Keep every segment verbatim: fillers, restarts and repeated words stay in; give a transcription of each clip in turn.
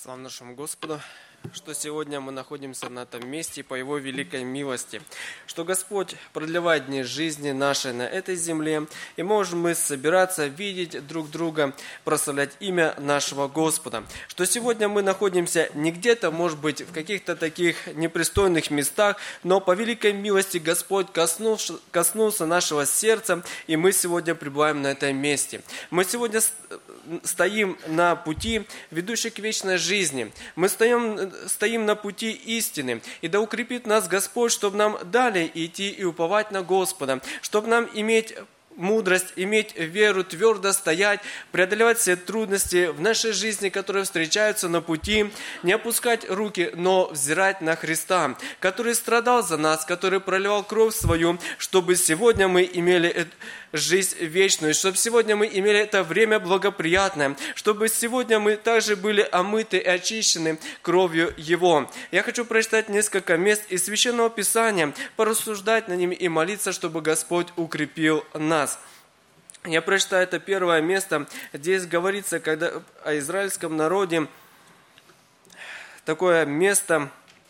Слава нашему Господу, что сегодня мы находимся на этом месте по Его великой милости, что Господь продлевает дни жизни нашей на этой земле, и можем мы собираться, видеть друг друга, прославлять имя нашего Господа, что сегодня мы находимся не где-то, может быть, в каких-то таких непристойных местах, но по великой милости Господь коснулся, коснулся нашего сердца, и мы сегодня пребываем на этом месте. Мы сегодня стоим на пути, ведущий к вечной жизни. Мы стоим, стоим на пути истины. И да укрепит нас Господь, чтобы нам дали идти и уповать на Господа, чтобы нам иметь мудрость, иметь веру, твердо стоять, преодолевать все трудности в нашей жизни, которые встречаются на пути, не опускать руки, но взирать на Христа, который страдал за нас, который проливал кровь свою, чтобы сегодня мы имели жизнь вечную, чтобы сегодня мы имели это время благоприятное, чтобы сегодня мы также были омыты и очищены кровью Его. Я хочу прочитать несколько мест из Священного Писания, порассуждать на ними и молиться, чтобы Господь укрепил нас. Я прочитаю это первое место. Здесь говорится когда, о израильском народе. Такое место.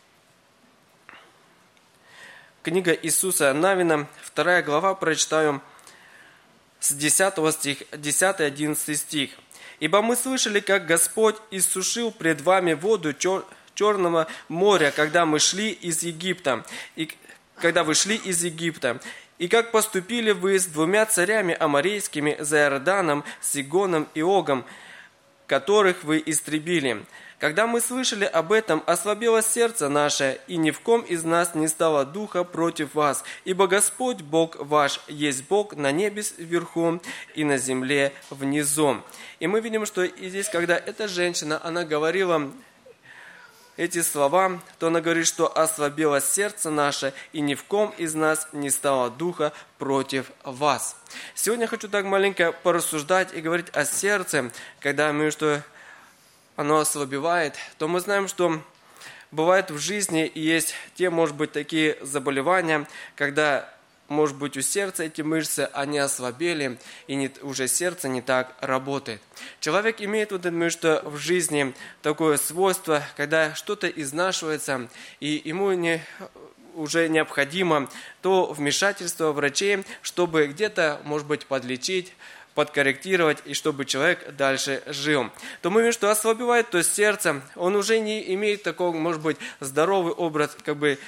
Книга Иисуса Навина, вторая глава, прочитаю с десятого стиха, десятый-одиннадцатый стих. «Ибо мы слышали, как Господь иссушил пред вами воду Черного моря, когда мы шли из Египта, и когда вы шли из Египта, и как поступили вы с двумя царями аморейскими за Иорданом, Сигоном и Огом, которых вы истребили. Когда мы слышали об этом, ослабело сердце наше, и ни в ком из нас не стало духа против вас, ибо Господь Бог ваш есть Бог на небе вверху и на земле внизу». И мы видим, что и здесь, когда эта женщина, она говорила эти слова, то она говорит, что ослабело сердце наше, и ни в ком из нас не стало духа против вас. Сегодня я хочу так маленько порассуждать и говорить о сердце, когда мы, что оно ослабевает, то мы знаем, что бывает в жизни и есть те, может быть, такие заболевания, когда, может быть, у сердца эти мышцы, они ослабели, и не, уже сердце не так работает. Человек имеет вот это, что в жизни такое свойство, когда что-то изнашивается, и ему не, уже необходимо то вмешательство врачей, чтобы где-то, может быть, подлечить, подкорректировать, и чтобы человек дальше жил. То мы видим, что ослабевает то сердце, он уже не имеет такого, может быть, здоровый образ, как бы,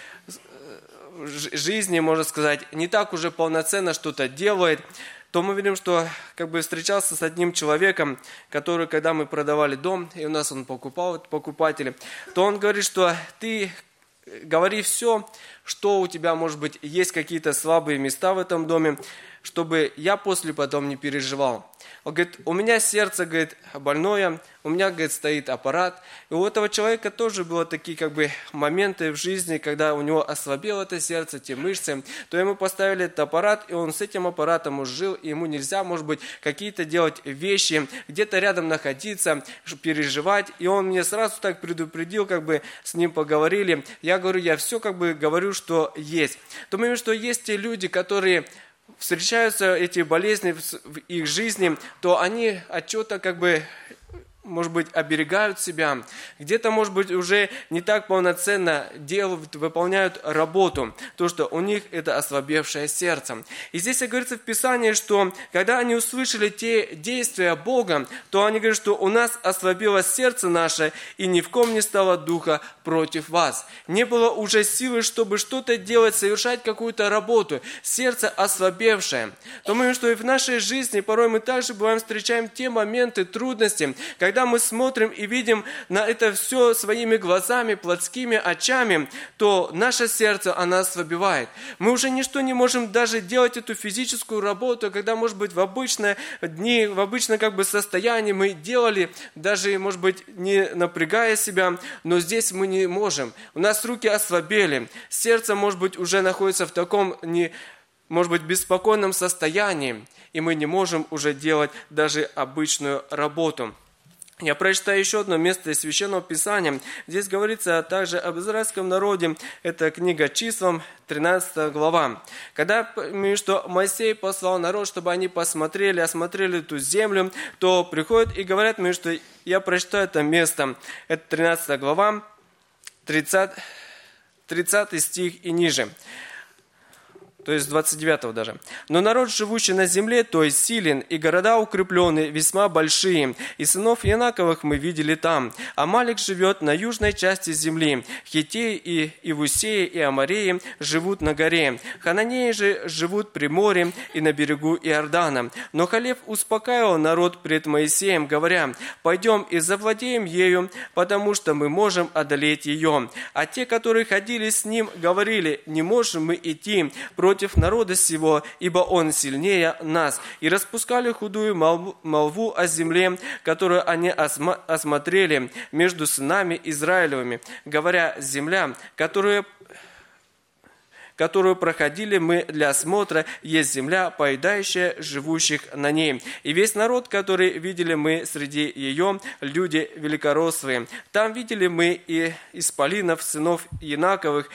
жизни, можно сказать, не так уже полноценно что-то делает, то мы видим, что как бы встречался с одним человеком, который, когда мы продавали дом, и у нас он покупал, покупатели, то он говорит, что ты говори все, что у тебя, может быть, есть какие-то слабые места в этом доме, чтобы я после потом не переживал. Он говорит, у меня сердце, говорит, больное, у меня, говорит, стоит аппарат. И у этого человека тоже были такие как бы моменты в жизни, когда у него ослабело это сердце, те мышцы, то ему поставили этот аппарат, и он с этим аппаратом уже жил, и ему нельзя, может быть, какие-то делать вещи, где-то рядом находиться, переживать. И он мне сразу так предупредил, как бы с ним поговорили. Я говорю, я все как бы говорю, что есть. То мы видим, что есть те люди, которые встречаются эти болезни в их жизни, то они от чего-то как бы, может быть, оберегают себя, где-то, может быть, уже не так полноценно делают, выполняют работу, то, что у них это ослабевшее сердце. И здесь говорится в Писании, что когда они услышали те действия Бога, то они говорят, что у нас ослабело сердце наше, и ни в ком не стало духа против вас. Не было уже силы, чтобы что-то делать, совершать какую-то работу. Сердце ослабевшее. То мы видим, что и в нашей жизни порой мы также бываем встречаем те моменты, трудности, когда Когда мы смотрим и видим на это все своими глазами, плотскими очами, то наше сердце, оно ослабевает. Мы уже ничто не можем даже делать эту физическую работу, когда, может быть, в обычные дни, в обычном как бы состоянии мы делали, даже, может быть, не напрягая себя, но здесь мы не можем. У нас руки ослабели, сердце, может быть, уже находится в таком не может быть, беспокойном состоянии, и мы не можем уже делать даже обычную работу. Я прочитаю еще одно место из Священного Писания. Здесь говорится также об израильском народе. Это книга Числам, тринадцатая глава. Когда что Моисей послал народ, чтобы они посмотрели, осмотрели эту землю, то приходят и говорят мне, что я прочитаю это место. Это тринадцатая глава, тридцатый, тридцатый стих и ниже. То есть двадцать девятого даже. «Но народ, живущий на земле, то есть силен, и города укрепленные, весьма большие, и сынов Янаковых мы видели там. Амалик живет на южной части земли. Хиттеи и Ивусеи и Амореи живут на горе. Хананеи же живут при море и на берегу Иордана. Но Халев успокаивал народ пред Моисеем, говоря: пойдем и завладеем ею, потому что мы можем одолеть ее. А те, которые ходили с ним, говорили: не можем мы идти против против народа сего, ибо он сильнее нас. И распускали худую молву, молву о земле, которую они осма, осмотрели между сынами Израилевыми, говоря: земля, которую, которую проходили мы для осмотра, есть земля, поедающая живущих на ней. И весь народ, который видели мы среди ее, люди великорослые. Там видели мы и исполинов, сынов Янаковых,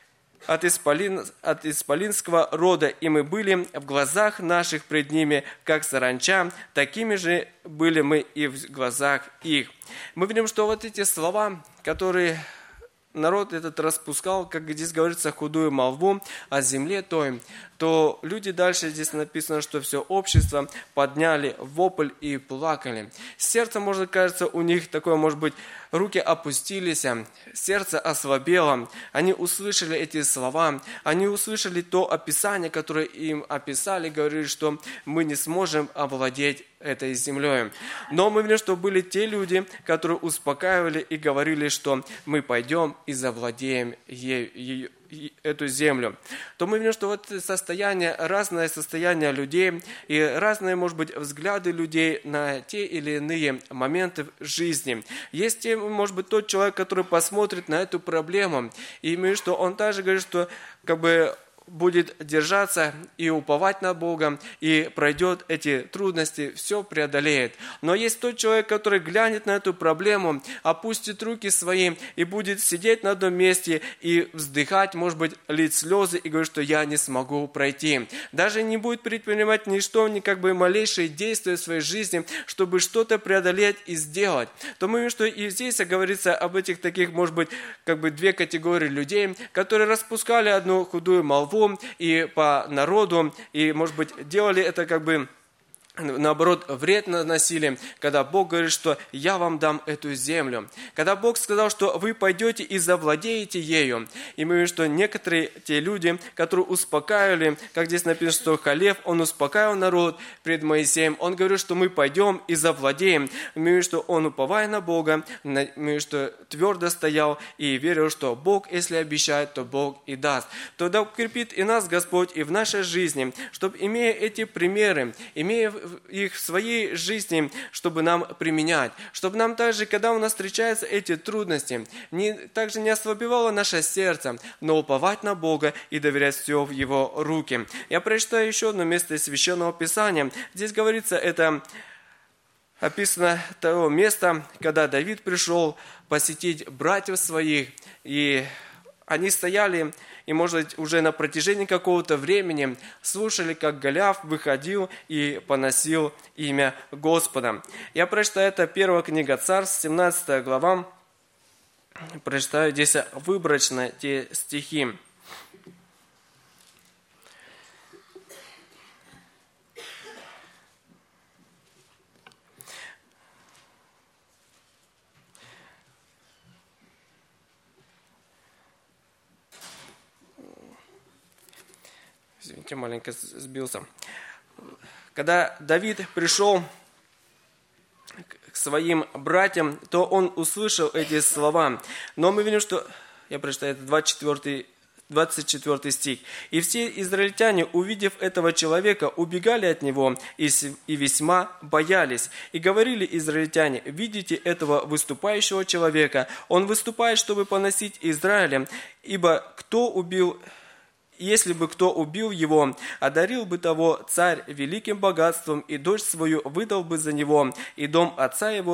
От, исполин, от исполинского рода, и мы были в глазах наших пред ними, как саранча, такими же были мы и в глазах их». Мы видим, что вот эти слова, которые народ этот распускал, как здесь говорится, худую молву о земле той, то люди дальше здесь написано, что все общество подняли вопль и плакали. Сердце, может, кажется, у них такое, может быть, руки опустились, сердце ослабело. Они услышали эти слова, они услышали то описание, которое им описали, говорили, что мы не сможем овладеть этой землей. Но мы видим, что были те люди, которые успокаивали и говорили, что мы пойдем и завладеем ею, эту землю. То мы видим, что вот состояние, разное состояние людей и разные, может быть, взгляды людей на те или иные моменты в жизни. Есть, может быть, тот человек, который посмотрит на эту проблему, и мы, что он также говорит, что как бы будет держаться и уповать на Бога, и пройдет эти трудности, все преодолеет. Но есть тот человек, который глянет на эту проблему, опустит руки свои и будет сидеть на одном месте и вздыхать, может быть, лить слезы и говорить, что я не смогу пройти. Даже не будет предпринимать ничто, ни как бы малейшие действия в своей жизни, чтобы что-то преодолеть и сделать. То мы видим, что и здесь говорится об этих таких, может быть, как бы две категории людей, которые распускали одну худую молву и по народу, и, может быть, делали это как бы наоборот, вред наносили, когда Бог говорит, что «я вам дам эту землю». Когда Бог сказал, что вы пойдете и завладеете ею. И мы видим, что некоторые те люди, которые успокаивали, как здесь написано, что Халев, он успокаивал народ пред Моисеем. Он говорил, что мы пойдем и завладеем. Мы видим, что он, уповая на Бога, мы видим, что твердо стоял и верил, что Бог, если обещает, то Бог и даст. Тогда укрепит и нас Господь и в нашей жизни, чтобы, имея эти примеры, имея их в своей жизни, чтобы нам применять, чтобы нам также, когда у нас встречаются эти трудности, не, также не ослабевало наше сердце, но уповать на Бога и доверять все в Его руки. Я прочитаю еще одно место из Священного Писания. Здесь говорится, это описано того места, когда Давид пришел посетить братьев своих, и они стояли, и, может быть, уже на протяжении какого-то времени слушали, как Голиаф выходил и поносил имя Господа. Я прочитаю, это первая книга Царств, семнадцатая глава. Прочитаю здесь выборочно те стихи. Извините, маленько сбился. Когда Давид пришел к своим братьям, то он услышал эти слова. Но мы видим, что... Я прочитаю, это двадцать четвёртый, двадцать четвёртый стих. «И все израильтяне, увидев этого человека, убегали от него и, и весьма боялись. И говорили израильтяне: видите этого выступающего человека? Он выступает, чтобы поносить Израилем. Ибо кто убил... Если бы кто убил его, одарил бы того царь великим богатством, и дочь свою выдал бы за него, и дом отца его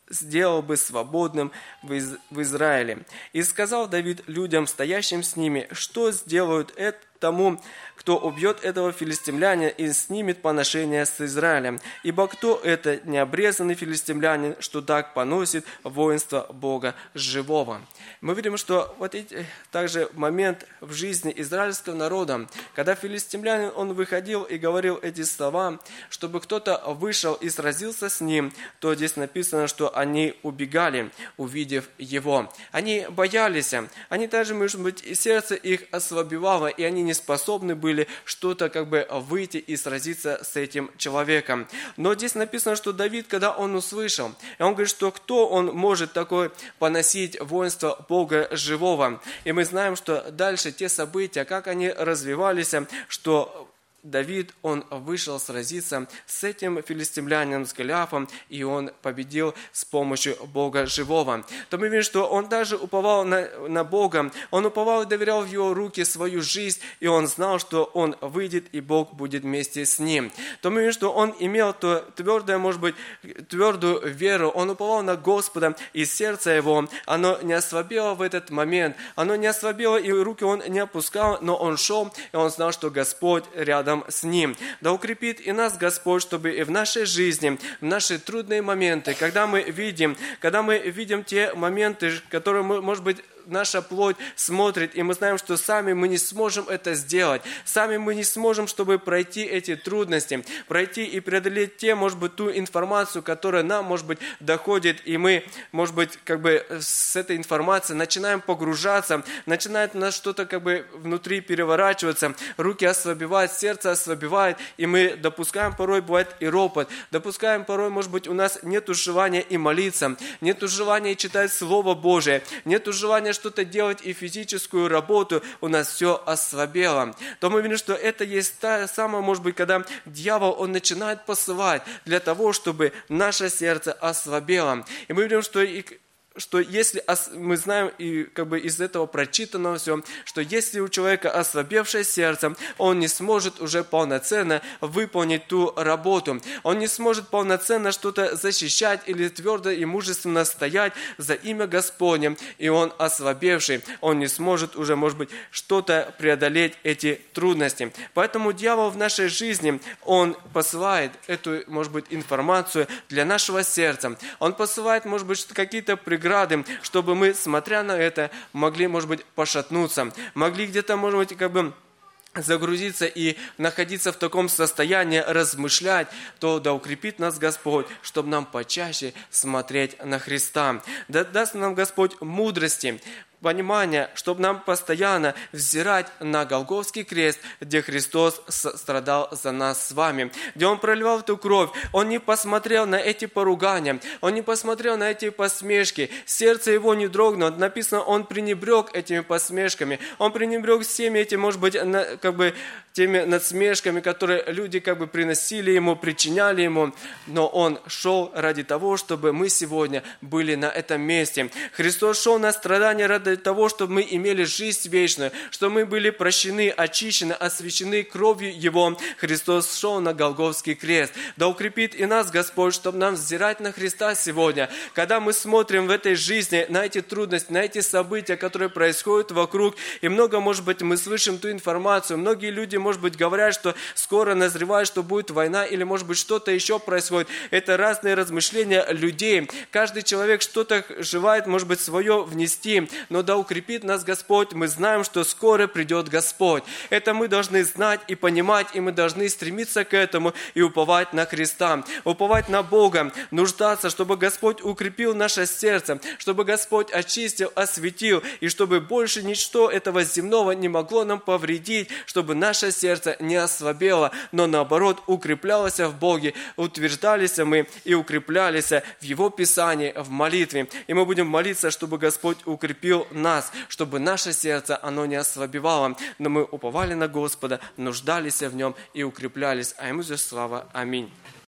сделал бы свободным в, Из- в Израиле. И сказал Давид людям, стоящим с ними, что сделают это тому, кто убьет этого филистимлянина и снимет поношение с Израилем. Ибо кто это необрезанный филистимлянин, что так поносит воинство Бога живого? Мы видим, что вот эти, также момент в жизни израильского народа, когда филистимлянин, он выходил и говорил эти слова, чтобы кто-то вышел и сразился с ним, то здесь написано, что они убегали, увидев его. Они боялись, они даже, может быть, и сердце их ослабевало, и они не способны были что-то как бы выйти и сразиться с этим человеком. Но здесь написано, что Давид, когда он услышал, и он говорит, что кто он может такой поносить воинство Бога живого. И мы знаем, что дальше те события, как они развивались, что Давид, он вышел сразиться с этим филистимлянином, с Голиафом, и он победил с помощью Бога живого. То мы видим, что он даже уповал на, на Бога, он уповал и доверял в его руки свою жизнь, и он знал, что он выйдет, и Бог будет вместе с ним. То мы видим, что он имел то твердое, может быть, твердую веру, он уповал на Господа, и сердце его, оно не ослабело в этот момент, оно не ослабело, и руки он не опускал, но он шел, и он знал, что Господь рядом с ним. Да укрепит и нас Господь, чтобы и в нашей жизни, в наши трудные моменты, когда мы видим, когда мы видим те моменты, которые, мы, может быть, наша плоть смотрит, и мы знаем, что сами мы не сможем это сделать. Сами мы не сможем, чтобы пройти эти трудности, пройти и преодолеть те, может быть, ту информацию, которая нам, может быть, доходит, и мы, может быть, как бы с этой информацией начинаем погружаться, начинает у нас что-то как бы внутри переворачиваться, руки ослабевают, сердце ослабевает, и мы допускаем порой, бывает и ропот, допускаем порой, может быть, у нас нету желания и молиться, нету желания читать Слово Божие, нету желания что-то делать и физическую работу, у нас все ослабело. То мы видим, что это есть та самая, может быть, когда дьявол, он начинает посылать для того, чтобы наше сердце ослабело. И мы видим, что и что если мы знаем и как бы из этого прочитанного все, что если у человека ослабевшее сердце, он не сможет уже полноценно выполнить ту работу. Он не сможет полноценно что-то защищать или твердо и мужественно стоять за имя Господне. И он ослабевший, он не сможет уже, может быть, что-то преодолеть эти трудности. Поэтому дьявол в нашей жизни, он посылает эту, может быть, информацию для нашего сердца. Он посылает, может быть, какие-то преграды, чтобы мы, смотря на это, могли, может быть, пошатнуться, могли где-то, может быть, как бы загрузиться и находиться в таком состоянии, размышлять, то да укрепит нас Господь, чтобы нам почаще смотреть на Христа. Да даст нам Господь мудрости, понимание, чтобы нам постоянно взирать на Голгофский крест, где Христос страдал за нас с вами, где Он проливал эту кровь. Он не посмотрел на эти поругания, Он не посмотрел на эти посмешки, сердце Его не дрогнуло. Написано, Он пренебрег этими посмешками, Он пренебрег всеми этими, может быть, как бы теми насмешками, которые люди как бы приносили Ему, причиняли Ему, но Он шел ради того, чтобы мы сегодня были на этом месте. Христос шел на страдания ради того, чтобы мы имели жизнь вечную, чтобы мы были прощены, очищены, освящены кровью Его. Христос шел на Голгофский крест. Да укрепит и нас Господь, чтобы нам взирать на Христа сегодня. Когда мы смотрим в этой жизни на эти трудности, на эти события, которые происходят вокруг, и много, может быть, мы слышим ту информацию, многие люди, может быть, говорят, что скоро назревает, что будет война, или, может быть, что-то еще происходит. Это разные размышления людей. Каждый человек что-то желает, может быть, свое внести, но да укрепит нас Господь, мы знаем, что скоро придет Господь. Это мы должны знать и понимать, и мы должны стремиться к этому и уповать на Христа, уповать на Бога, нуждаться, чтобы Господь укрепил наше сердце, чтобы Господь очистил, осветил, и чтобы больше ничто этого земного не могло нам повредить, чтобы наше сердце не ослабело, но наоборот укреплялось в Боге, утверждались мы и укреплялись в Его Писании, в молитве. И мы будем молиться, чтобы Господь укрепил нас, чтобы наше сердце, оно не ослабевало, но мы уповали на Господа, нуждались в Нем и укреплялись. А Ему же слава. Аминь.